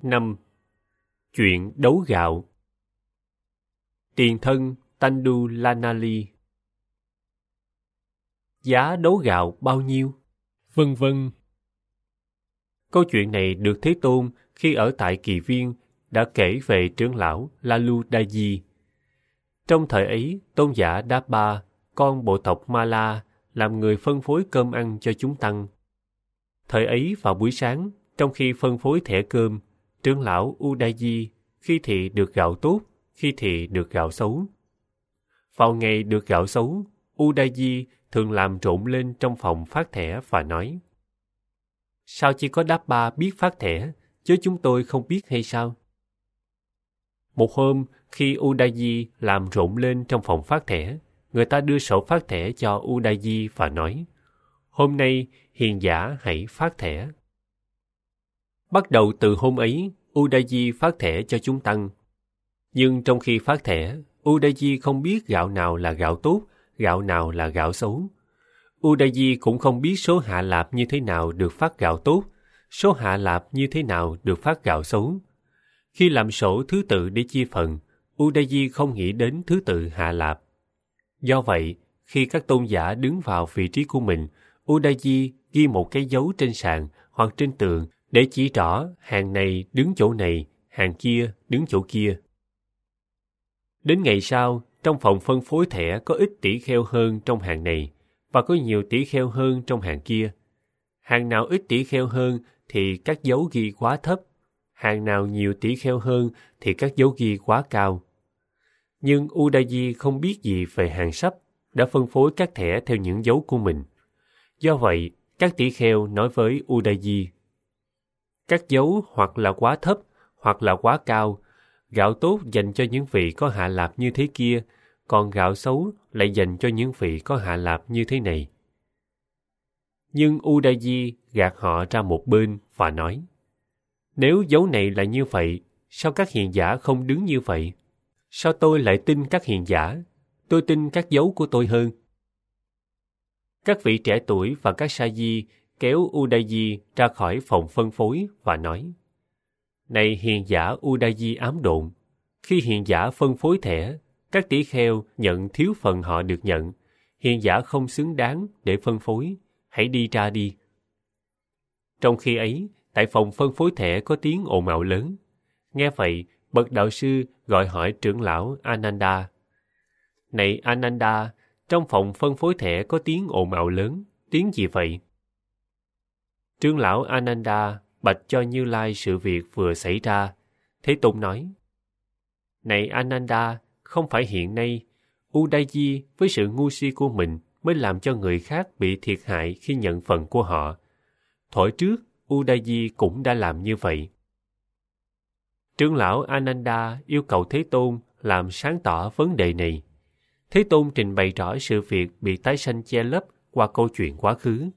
5. Chuyện đấu gạo. Tiền thân Tandu Lanali. Giá đấu gạo bao nhiêu? Vân vân. Câu chuyện này được Thế Tôn khi ở tại Kỳ Viên đã kể về trưởng lão Lalu Daji. Trong thời ấy, tôn giả Dapa, con bộ tộc Mala, làm người phân phối cơm ăn cho chúng tăng. Thời ấy vào buổi sáng, trong khi phân phối thẻ cơm, trưởng lão Udayi khi thì được gạo tốt, khi thì được gạo xấu. Vào ngày được gạo xấu, Udayi thường làm trộn lên trong phòng phát thẻ và nói: sao chỉ có Dapa biết phát thẻ, chứ chúng tôi không biết hay sao? Một hôm, khi Udayi làm rộn lên trong phòng phát thẻ, người ta đưa sổ phát thẻ cho Udayi và nói: hôm nay, hiền giả hãy phát thẻ. Bắt đầu từ hôm ấy, Udayi phát thẻ cho chúng tăng. Nhưng trong khi phát thẻ, Udayi không biết gạo nào là gạo tốt, gạo nào là gạo xấu. Udayi cũng không biết số hạ lạp như thế nào được phát gạo tốt, số hạ lạp như thế nào được phát gạo xấu. Khi làm sổ thứ tự để chia phần, Udayi không nghĩ đến thứ tự hạ lạp. Do vậy, khi các tôn giả đứng vào vị trí của mình, Udayi ghi một cái dấu trên sàn hoặc trên tường để chỉ rõ hàng này đứng chỗ này, hàng kia đứng chỗ kia. Đến ngày sau, trong phòng phân phối thẻ có ít tỷ kheo hơn trong hàng này, và có nhiều tỷ kheo hơn trong hàng kia. Hàng nào ít tỷ kheo hơn thì các dấu ghi quá thấp, hàng nào nhiều tỷ kheo hơn thì các dấu ghi quá cao. Nhưng Udayi không biết gì về hàng sắp, đã phân phối các thẻ theo những dấu của mình. Do vậy, các tỷ kheo nói với Udayi: các dấu hoặc là quá thấp, hoặc là quá cao. Gạo tốt dành cho những vị có hạ lạp như thế kia, còn gạo xấu lại dành cho những vị có hạ lạp như thế này. Nhưng Udayi gạt họ ra một bên và nói: nếu dấu này là như vậy, sao các hiền giả không đứng như vậy? Sao tôi lại tin các hiền giả? Tôi tin các dấu của tôi hơn. Các vị trẻ tuổi và các sa di kéo Udayi ra khỏi phòng phân phối và nói: này hiền giả Udayi ám độn, khi hiền giả phân phối thẻ, các tỷ kheo nhận thiếu phần họ được nhận, hiền giả không xứng đáng để phân phối, hãy đi ra đi. Trong khi ấy, tại phòng phân phối thẻ có tiếng ồn ào lớn. Nghe vậy, bậc đạo sư gọi hỏi trưởng lão Ananda: này Ananda, trong phòng phân phối thẻ có tiếng ồn ào lớn, tiếng gì vậy? Trưởng lão Ananda bạch cho Như Lai sự việc vừa xảy ra. Thế Tôn nói: này Ananda, không phải hiện nay, Udayi với sự ngu si của mình mới làm cho người khác bị thiệt hại khi nhận phần của họ. Thuở trước, Udayi cũng đã làm như vậy. Trưởng lão Ananda yêu cầu Thế Tôn làm sáng tỏ vấn đề này. Thế Tôn trình bày rõ sự việc bị tái sanh che lấp qua câu chuyện quá khứ.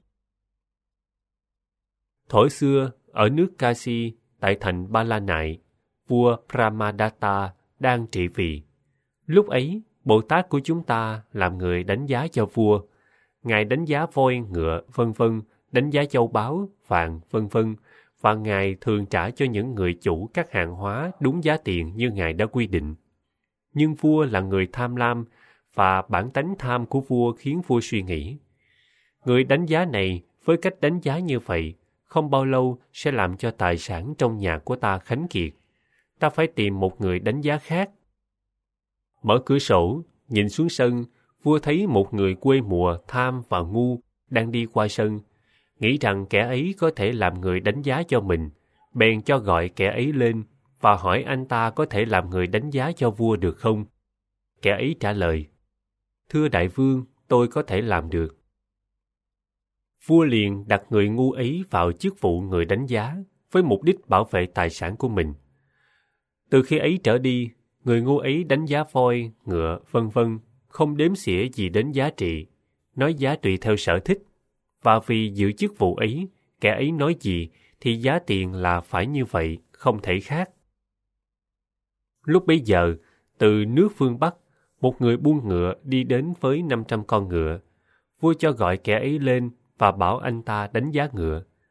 Thuở xưa, ở nước Kasi, tại thành Ba La Nại, vua Brahmadatta đang trị vì. Lúc ấy, Bồ Tát của chúng ta làm người đánh giá cho vua. Ngài đánh giá voi, ngựa, vân vân, đánh giá châu báu, vàng, vân vân, và Ngài thường trả cho những người chủ các hàng hóa đúng giá tiền như Ngài đã quy định. Nhưng vua là người tham lam, và bản tánh tham của vua khiến vua suy nghĩ: người đánh giá này với cách đánh giá như vậy, không bao lâu sẽ làm cho tài sản trong nhà của ta khánh kiệt. Ta phải tìm một người đánh giá khác. Mở cửa sổ, nhìn xuống sân, vua thấy một người quê mùa tham và ngu đang đi qua sân. Nghĩ rằng kẻ ấy có thể làm người đánh giá cho mình, bèn cho gọi kẻ ấy lên và hỏi anh ta có thể làm người đánh giá cho vua được không. Kẻ ấy trả lời: thưa đại vương, tôi có thể làm được. Vua liền đặt người ngu ấy vào chức vụ người đánh giá, với mục đích bảo vệ tài sản của mình. Từ khi ấy trở đi, người ngu ấy đánh giá voi, ngựa, vân vân, không đếm xỉa gì đến giá trị, nói giá tùy theo sở thích. Và vì giữ chức vụ ấy, kẻ ấy nói gì thì giá tiền là phải như vậy, không thể khác. Lúc bấy giờ, từ nước phương Bắc, một người buôn ngựa đi đến với 500 con ngựa. Vua cho gọi kẻ ấy lên và bảo anh ta đánh giá ngựa.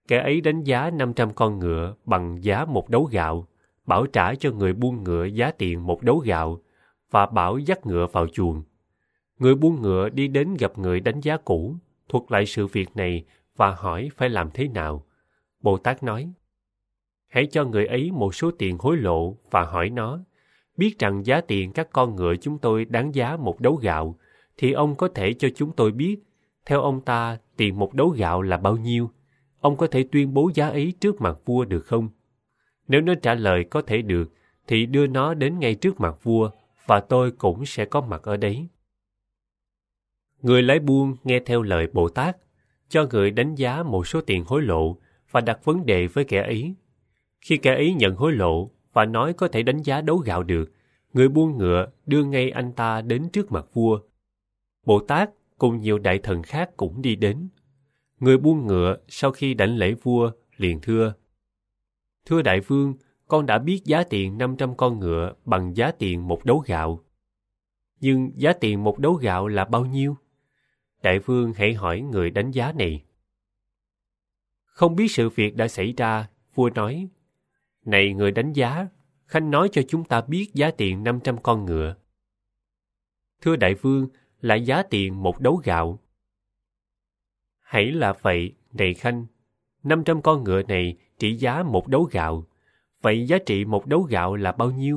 Kẻ ấy đánh giá 500 con ngựa bằng giá 1 đấu gạo, bảo trả cho người buôn ngựa giá tiền 1 đấu gạo, và bảo dắt ngựa vào chuồng. Người buôn ngựa đi đến gặp người đánh giá cũ, thuật lại sự việc này và hỏi phải làm thế nào. Bồ Tát nói, hãy cho người ấy một số tiền hối lộ và hỏi nó, biết rằng giá tiền các con ngựa chúng tôi đáng giá 1 đấu gạo, thì ông có thể cho chúng tôi biết, theo ông ta, tiền 1 đấu gạo là bao nhiêu? Ông có thể tuyên bố giá ấy trước mặt vua được không? Nếu nó trả lời có thể được, thì đưa nó đến ngay trước mặt vua, và tôi cũng sẽ có mặt ở đấy. Người lái buôn nghe theo lời Bồ Tát, cho người đánh giá một số tiền hối lộ và đặt vấn đề với kẻ ấy. Khi kẻ ấy nhận hối lộ và nói có thể đánh giá đấu gạo được, người buôn ngựa đưa ngay anh ta đến trước mặt vua. Bồ Tát cùng nhiều đại thần khác cũng đi đến. Người buôn ngựa sau khi đảnh lễ vua liền thưa, thưa đại vương, con đã biết giá tiền 500 con ngựa bằng giá tiền 1 đấu gạo. Nhưng giá tiền 1 đấu gạo là bao nhiêu? Đại vương hãy hỏi người đánh giá này. Không biết sự việc đã xảy ra, vua nói, này người đánh giá, khanh nói cho chúng ta biết giá tiền 500 con ngựa. Thưa đại vương, là giá tiền 1 đấu gạo. Hãy là vậy, này khanh, 500 con ngựa này trị giá 1 đấu gạo. Vậy giá trị 1 đấu gạo là bao nhiêu?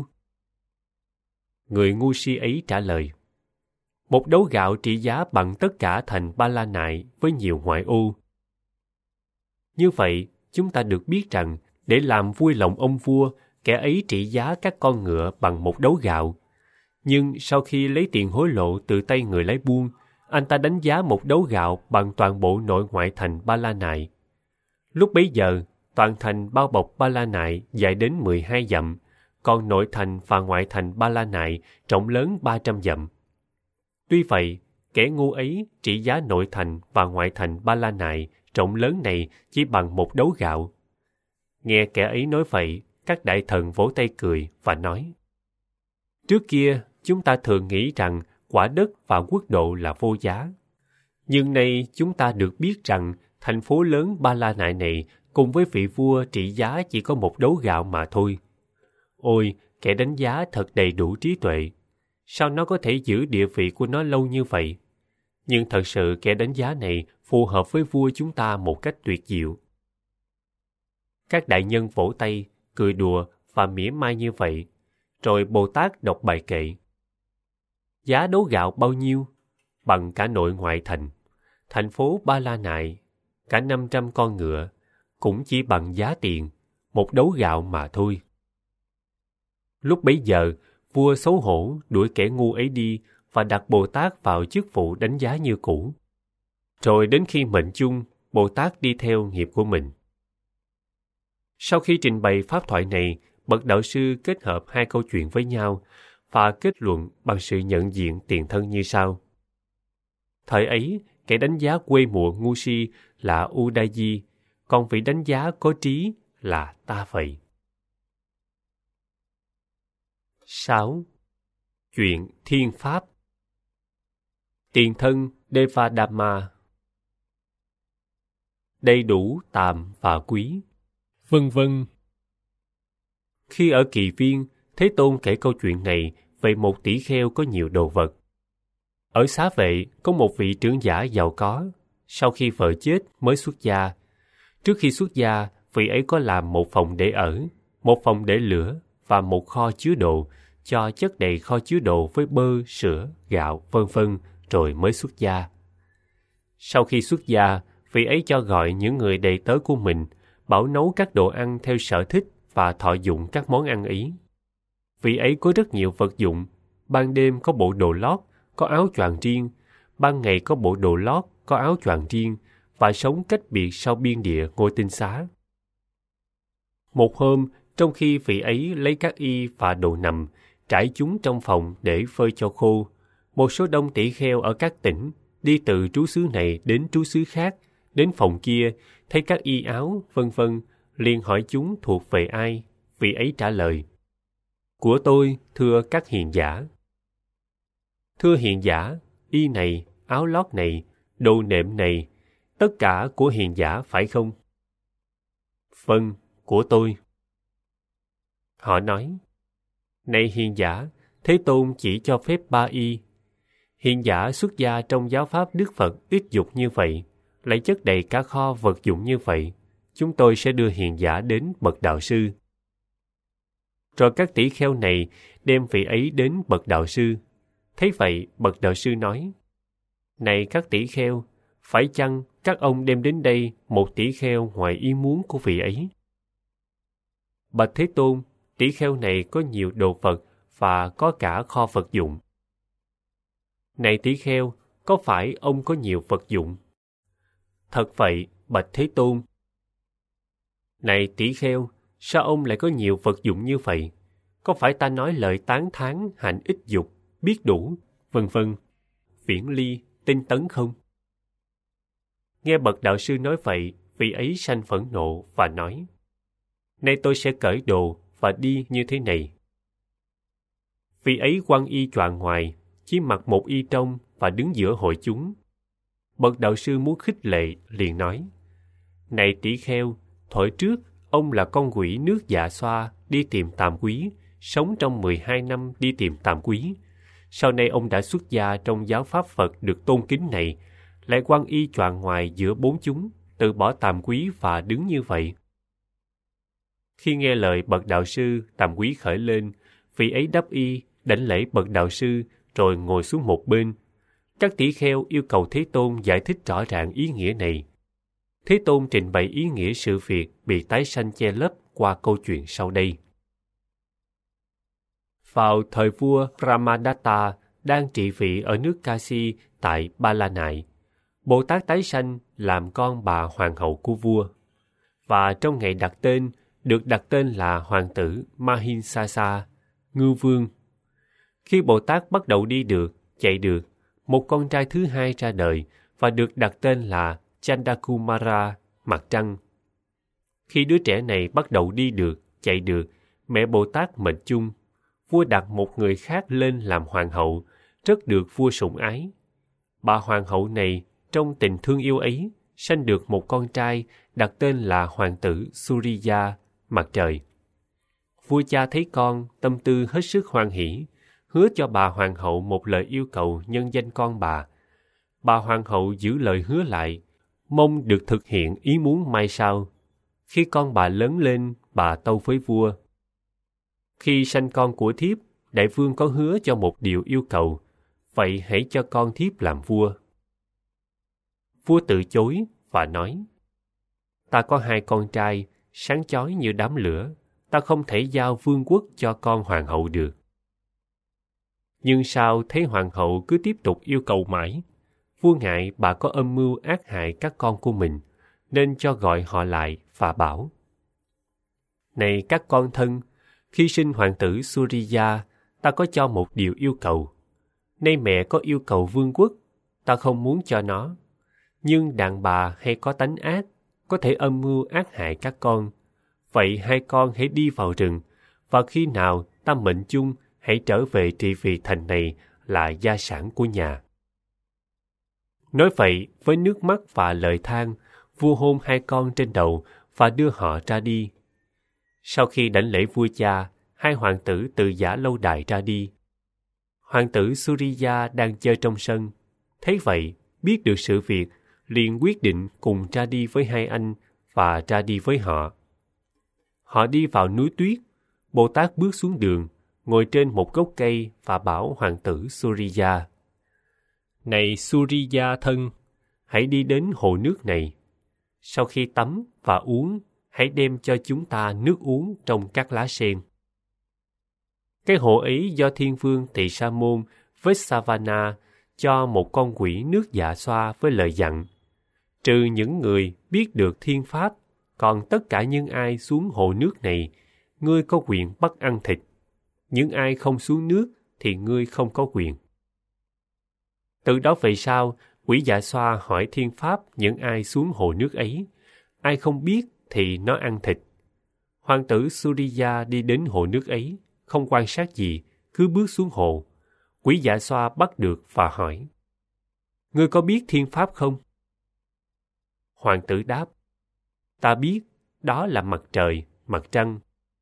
Người ngu si ấy trả lời, 1 đấu gạo trị giá bằng tất cả thành Ba La Nại với nhiều ngoại ô. Như vậy, chúng ta được biết rằng, để làm vui lòng ông vua, kẻ ấy trị giá các con ngựa bằng 1 đấu gạo. Nhưng sau khi lấy tiền hối lộ từ tay người lái buôn, anh ta đánh giá 1 đấu gạo bằng toàn bộ nội ngoại thành Ba La Nại. Lúc bấy giờ, toàn thành bao bọc Ba La Nại dài đến 12 dặm, còn nội thành và ngoại thành Ba La Nại rộng lớn 300 dặm. Tuy vậy, kẻ ngu ấy trị giá nội thành và ngoại thành Ba La Nại rộng lớn này chỉ bằng 1 đấu gạo. Nghe kẻ ấy nói vậy, các đại thần vỗ tay cười và nói, trước kia, chúng ta thường nghĩ rằng quả đất và quốc độ là vô giá. Nhưng nay chúng ta được biết rằng thành phố lớn Ba La Nại này cùng với vị vua trị giá chỉ có 1 đấu gạo mà thôi. Ôi, kẻ đánh giá thật đầy đủ trí tuệ. Sao nó có thể giữ địa vị của nó lâu như vậy? Nhưng thật sự kẻ đánh giá này phù hợp với vua chúng ta một cách tuyệt diệu. Các đại nhân vỗ tay, cười đùa và mỉa mai như vậy. Rồi Bồ Tát đọc bài kệ. Giá đấu gạo bao nhiêu? Bằng cả nội ngoại thành. Thành phố Ba La Nại, cả 500 con ngựa, cũng chỉ bằng giá tiền 1 đấu gạo mà thôi. Lúc bấy giờ, vua xấu hổ đuổi kẻ ngu ấy đi và đặt Bồ Tát vào chức vụ đánh giá như cũ. Rồi đến khi mệnh chung, Bồ Tát đi theo nghiệp của mình. Sau khi trình bày pháp thoại này, bậc đạo sư kết hợp 2 câu chuyện với nhau và kết luận bằng sự nhận diện tiền thân như sau. Thời ấy, kẻ đánh giá quê mùa ngu si là Udayi, còn vị đánh giá có trí là ta vậy. 6. Chuyện Thiên Pháp. Tiền thân Devadama. Đầy đủ, tàm và quý, vân vân. Khi ở Kỳ Viên, Thế Tôn kể câu chuyện này về một tỷ kheo có nhiều đồ vật. Ở Xá Vệ có một vị trưởng giả giàu có, sau khi vợ chết mới xuất gia. Trước khi xuất gia, vị ấy có làm một phòng để ở, một phòng để lửa và một kho chứa đồ, cho chất đầy kho chứa đồ với bơ, sữa, gạo, vân vân, rồi mới xuất gia. Sau khi xuất gia, vị ấy cho gọi những người đầy tớ của mình, bảo nấu các đồ ăn theo sở thích và thọ dụng các món ăn ấy. Vị ấy có rất nhiều vật dụng, ban đêm có bộ đồ lót, có áo choàng riêng, ban ngày có bộ đồ lót, có áo choàng riêng, và sống cách biệt sau biên địa ngôi tinh xá. Một hôm, trong khi vị ấy lấy các y và đồ nằm, trải chúng trong phòng để phơi cho khô, một số đông tỷ kheo ở các tỉnh, đi từ trú xứ này đến trú xứ khác, đến phòng kia, thấy các y áo, vân vân, liền hỏi chúng thuộc về ai. Vị ấy trả lời, của tôi, thưa các hiền giả. Thưa hiền giả, y này, áo lót này, đồ nệm này, tất cả của hiền giả phải không? Vâng, của tôi. Họ nói, này hiền giả, Thế Tôn chỉ cho phép 3 y. Hiền giả xuất gia trong giáo pháp Đức Phật ít dục như vậy, lại chất đầy cả kho vật dụng như vậy, chúng tôi sẽ đưa hiền giả đến bậc đạo sư. Rồi các tỷ kheo này đem vị ấy đến bậc đạo sư. Thấy vậy, bậc đạo sư nói, này các tỷ kheo, phải chăng các ông đem đến đây một tỷ kheo ngoài ý muốn của vị ấy? Bạch Thế Tôn, tỷ kheo này có nhiều đồ vật và có cả kho vật dụng. Này tỷ kheo, có phải ông có nhiều vật dụng? Thật vậy, bạch Thế Tôn. Này tỷ kheo, sao ông lại có nhiều vật dụng như vậy? Có phải ta nói lời tán thán hạnh ích dục, biết đủ, vân vân, viễn ly, tinh tấn không? Nghe bậc đạo sư nói vậy, vị ấy sanh phẫn nộ và nói, nay tôi sẽ cởi đồ và đi như thế này. Vị ấy quăng y choàng ngoài, chỉ mặc một y trong và đứng giữa hội chúng. Bậc đạo sư muốn khích lệ, liền nói, này tỷ kheo, thuở trước, ông là con quỷ nước Dạ Xoa đi tìm Tàm Quý, sống trong 12 năm đi tìm Tàm Quý. Sau này ông đã xuất gia trong giáo pháp Phật được tôn kính này, lại quăng y choàng ngoài giữa bốn chúng, từ bỏ Tàm Quý và đứng như vậy. Khi nghe lời bậc đạo sư, Tàm Quý khởi lên, vị ấy đắp y, đảnh lễ bậc đạo sư, rồi ngồi xuống một bên. Các tỷ kheo yêu cầu Thế Tôn giải thích rõ ràng ý nghĩa này. Thế Tôn trình bày ý nghĩa sự việc bị tái sanh che lấp qua câu chuyện sau đây. Vào thời vua Brahmadatta đang trị vị ở nước Kasi tại Ba La Nại, Bồ Tát tái sanh làm con bà hoàng hậu của vua, và trong ngày đặt tên được đặt tên là hoàng tử Mahinsasa, ngưu vương. Khi Bồ Tát bắt đầu đi được, chạy được, một con trai thứ hai ra đời và được đặt tên là Chandakumara, mặt trăng. Khi đứa trẻ này bắt đầu đi được, chạy được, mẹ Bồ Tát mệnh chung. Vua đặt một người khác lên làm hoàng hậu, rất được vua sủng ái. Bà hoàng hậu này, trong tình thương yêu ấy, sanh được một con trai đặt tên là hoàng tử Surya, mặt trời. Vua cha thấy con, tâm tư hết sức hoan hỉ, hứa cho bà hoàng hậu một lời yêu cầu nhân danh con bà. Bà hoàng hậu giữ lời hứa lại, mong được thực hiện ý muốn mai sau. Khi con bà lớn lên, bà tâu với vua. Khi sanh con của thiếp, đại vương có hứa cho một điều yêu cầu, vậy hãy cho con thiếp làm vua. Vua từ chối và nói, ta có 2 con trai, sáng chói như đám lửa, ta không thể giao vương quốc cho con hoàng hậu được. Nhưng sao thấy hoàng hậu cứ tiếp tục yêu cầu mãi, vua ngại bà có âm mưu ác hại các con của mình, nên cho gọi họ lại và bảo, này các con thân, khi sinh hoàng tử Surya, ta có cho một điều yêu cầu. Nay mẹ có yêu cầu vương quốc, ta không muốn cho nó. Nhưng đàn bà hay có tánh ác, có thể âm mưu ác hại các con. Vậy 2 con hãy đi vào rừng, và khi nào ta mệnh chung, hãy trở về trị vì thành này là gia sản của nhà. Nói vậy, với nước mắt và lời than, vua hôn 2 con trên đầu và đưa họ ra đi. Sau khi đảnh lễ vua cha, 2 hoàng tử từ giả lâu đài ra đi. Hoàng tử Surya đang chơi trong sân. Thấy vậy, biết được sự việc, liền quyết định cùng ra đi với 2 anh và ra đi với họ. Họ đi vào núi tuyết. Bồ Tát bước xuống đường, ngồi trên một gốc cây và bảo hoàng tử Surya, này Surya thân, hãy đi đến hồ nước này. Sau khi tắm và uống, hãy đem cho chúng ta nước uống trong các lá sen. Cái hồ ấy do Thiên Vương Tỳ Sa Môn Vessavana cho một con quỷ nước Dạ Xoa với lời dặn, trừ những người biết được thiên pháp, còn tất cả những ai xuống hồ nước này, ngươi có quyền bắt ăn thịt. Những ai không xuống nước thì ngươi không có quyền. Từ đó về sau, quỷ Dạ Xoa hỏi thiên pháp những ai xuống hồ nước ấy. Ai không biết thì nó ăn thịt. Hoàng tử Surya đi đến hồ nước ấy, không quan sát gì, cứ bước xuống hồ. Quỷ Dạ Xoa bắt được và hỏi, ngươi có biết thiên pháp không? Hoàng tử đáp, ta biết, đó là mặt trời, mặt trăng.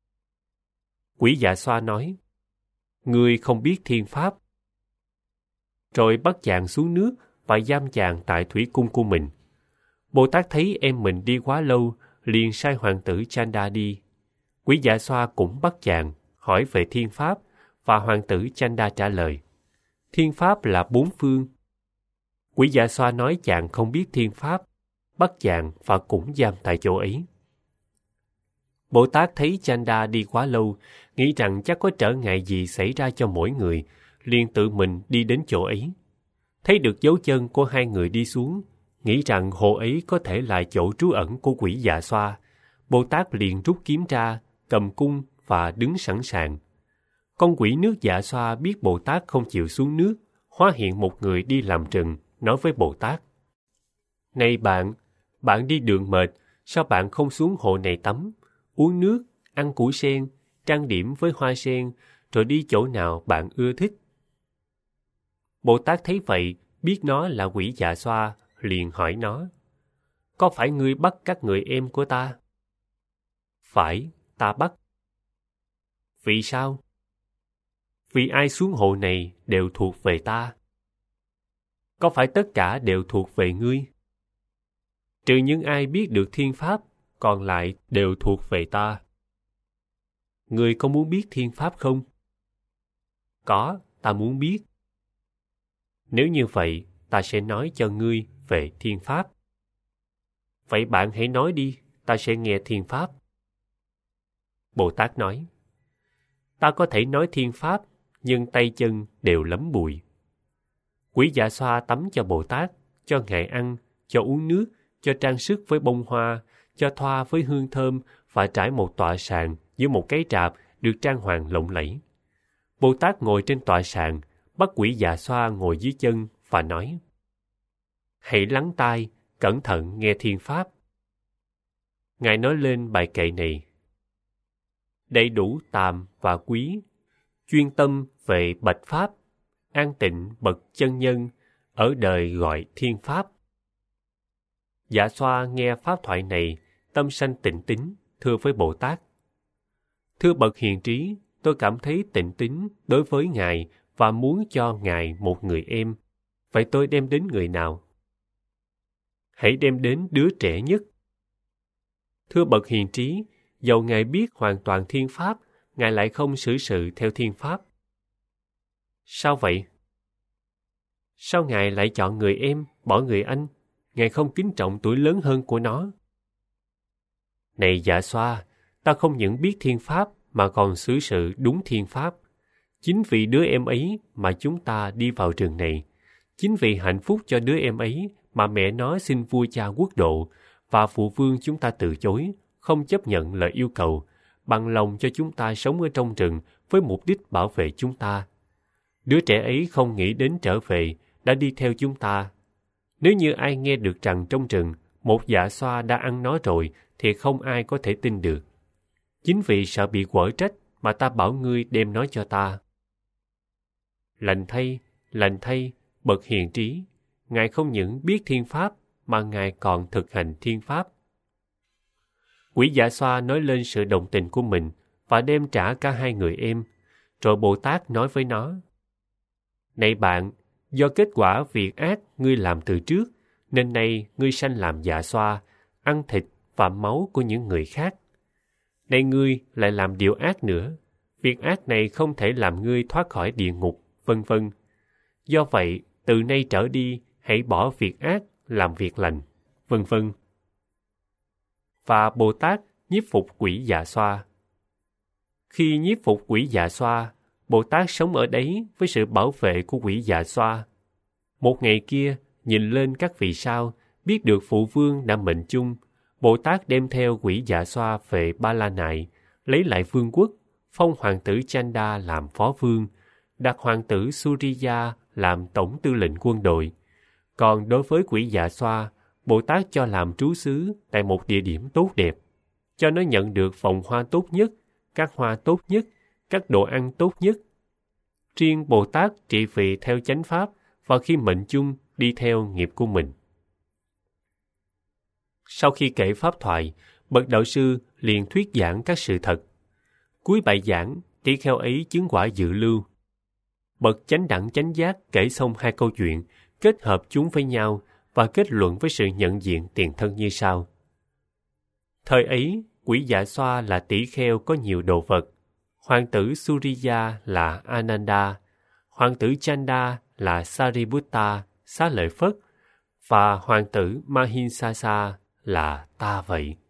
Quỷ Dạ Xoa nói, ngươi không biết thiên pháp. Rồi bắt chàng xuống nước và giam chàng tại thủy cung của mình. Bồ Tát thấy em mình đi quá lâu, liền sai hoàng tử Chanda đi. Quỷ Dạ Xoa cũng bắt chàng, hỏi về thiên pháp, và hoàng tử Chanda trả lời, thiên pháp là 4 phương. Quỷ Dạ Xoa nói chàng không biết thiên pháp, bắt chàng và cũng giam tại chỗ ấy. Bồ Tát thấy Chanda đi quá lâu, nghĩ rằng chắc có trở ngại gì xảy ra cho mỗi người, liền tự mình đi đến chỗ ấy. Thấy được dấu chân của hai người đi xuống, nghĩ rằng hồ ấy có thể là chỗ trú ẩn của quỷ Dạ Xoa. Bồ Tát liền rút kiếm ra, cầm cung và đứng sẵn sàng. Con quỷ nước Dạ Xoa biết Bồ Tát không chịu xuống nước, hóa hiện một người đi làm rừng, nói với Bồ Tát, này bạn đi đường mệt, sao bạn không xuống hồ này tắm, uống nước, ăn củ sen, trang điểm với hoa sen, rồi đi chỗ nào bạn ưa thích. Bồ Tát thấy vậy, biết nó là quỷ Dạ Xoa, liền hỏi nó, có phải ngươi bắt các người em của ta? Phải, ta bắt. Vì sao? Vì ai xuống hồ này đều thuộc về ta. Có phải tất cả đều thuộc về ngươi? Trừ những ai biết được thiên pháp, còn lại đều thuộc về ta. Ngươi có muốn biết thiên pháp không? Có, ta muốn biết. Nếu như vậy, ta sẽ nói cho ngươi về thiên pháp. Vậy bạn hãy nói đi, ta sẽ nghe thiên pháp. Bồ Tát nói, ta có thể nói thiên pháp, nhưng tay chân đều lấm bụi. Quỷ Dạ Xoa tắm cho Bồ Tát, cho ngài ăn, cho uống nước, cho trang sức với bông hoa, cho thoa với hương thơm và trải một tọa sàn giữa một cái rạp được trang hoàng lộng lẫy. Bồ Tát ngồi trên tọa sàn, bắt quỷ Dạ Xoa ngồi dưới chân và nói, hãy lắng tai, cẩn thận nghe thiên pháp. Ngài nói lên bài kệ này, đầy đủ tàm và quý, chuyên tâm về bạch pháp, an tịnh bậc chân nhân, ở đời gọi thiên pháp. Dạ Xoa nghe pháp thoại này, tâm sanh tịnh tín, thưa với Bồ Tát, thưa bậc hiền trí, tôi cảm thấy tịnh tín đối với Ngài và muốn cho Ngài một người em. Vậy tôi đem đến người nào? Hãy đem đến đứa trẻ nhất. Thưa bậc hiền trí, dầu Ngài biết hoàn toàn thiên pháp, Ngài lại không xử sự theo thiên pháp. Sao vậy? Sao Ngài lại chọn người em, bỏ người anh? Ngài không kính trọng tuổi lớn hơn của nó. Này Dạ Xoa, ta không những biết thiên pháp mà còn xử sự đúng thiên pháp. Chính vì đứa em ấy mà chúng ta đi vào rừng này. Chính vì hạnh phúc cho đứa em ấy mà mẹ nó xin vua cha quốc độ, và phụ vương chúng ta từ chối, không chấp nhận lời yêu cầu, bằng lòng cho chúng ta sống ở trong rừng với mục đích bảo vệ chúng ta. Đứa trẻ ấy không nghĩ đến trở về, đã đi theo chúng ta. Nếu như ai nghe được rằng trong rừng một Dạ Xoa đã ăn nó rồi, thì không ai có thể tin được. Chính vì sợ bị quở trách mà ta bảo ngươi đem nó cho ta. Lành thay, bậc hiền trí, Ngài không những biết thiên pháp mà Ngài còn thực hành thiên pháp. Quỷ Dạ Xoa nói lên sự đồng tình của mình và đem trả cả hai người em. Rồi Bồ Tát nói với nó, này bạn, do kết quả việc ác ngươi làm từ trước, nên nay ngươi sanh làm Dạ Xoa, ăn thịt và máu của những người khác. Nay ngươi lại làm điều ác nữa, việc ác này không thể làm ngươi thoát khỏi địa ngục, vân vân. Do vậy, từ nay trở đi, hãy bỏ việc ác, làm việc lành, vân vân. Và Bồ Tát nhiếp phục quỷ Dạ Xoa. Khi nhiếp phục quỷ Dạ Xoa, Bồ Tát sống ở đấy với sự bảo vệ của quỷ Dạ Xoa. Một ngày kia, nhìn lên các vì sao, biết được phụ vương đã mệnh chung, Bồ Tát đem theo quỷ Dạ Xoa về Ba La Nại, lấy lại vương quốc, phong hoàng tử Chanda làm phó vương, đặt hoàng tử Suriya làm tổng tư lệnh quân đội. Còn đối với quỷ Dạ Xoa, Bồ Tát cho làm trú xứ tại một địa điểm tốt đẹp, cho nó nhận được vòng hoa tốt nhất, các hoa tốt nhất, các đồ ăn tốt nhất. Riêng Bồ Tát trị vì theo chánh pháp và khi mệnh chung đi theo nghiệp của mình. Sau khi kể pháp thoại, bậc đạo sư liền thuyết giảng các sự thật. Cuối bài giảng, tỷ kheo ấy chứng quả dự lưu. Bậc chánh đẳng chánh giác kể xong hai câu chuyện, kết hợp chúng với nhau và kết luận với sự nhận diện tiền thân như sau. Thời ấy, quỷ Dạ Xoa là tỷ kheo có nhiều đồ vật, hoàng tử Suriya là Ananda, hoàng tử Chanda là Sariputta, Xá Lợi Phất, và hoàng tử Mahinsasa là ta vậy.